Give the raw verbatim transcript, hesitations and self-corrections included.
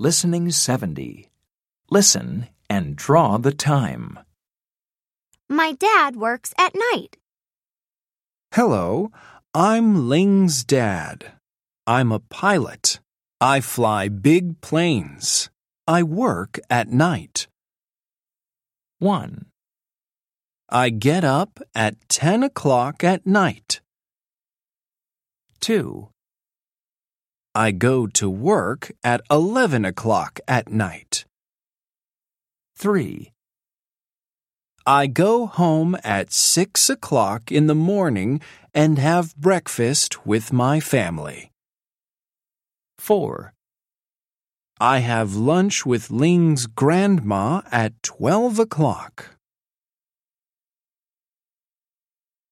Listening seventy. Listen and draw the time. My dad works at night. Hello, I'm Ling's dad. I'm a pilot. I fly big planes. I work at night. one. I get up at ten o'clock at night. two. I go to work at eleven o'clock at night. three. I go home at six o'clock in the morning and have breakfast with my family. four. I have lunch with Ling's grandma at twelve o'clock.